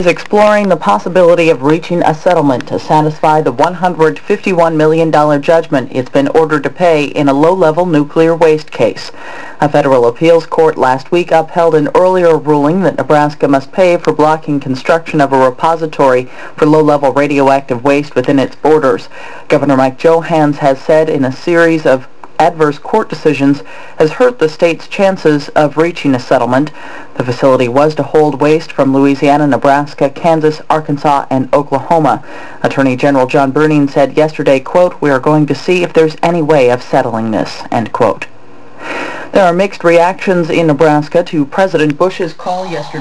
is exploring the possibility of reaching a settlement to satisfy the $151 million judgment it's been ordered to pay in a low-level nuclear waste case. A federal appeals court last week upheld an earlier ruling that Nebraska must pay for blocking construction of a repository for low-level radioactive waste within its borders. Governor Mike Johanns has said in a series of adverse court decisions has hurt the state's chances of reaching a settlement. The facility was to hold waste from Louisiana, Nebraska, Kansas, Arkansas, and Oklahoma. Attorney General John Burning said yesterday, quote, "We are going to see if there's any way of settling this," end quote. There are mixed reactions in Nebraska to President Bush's call yesterday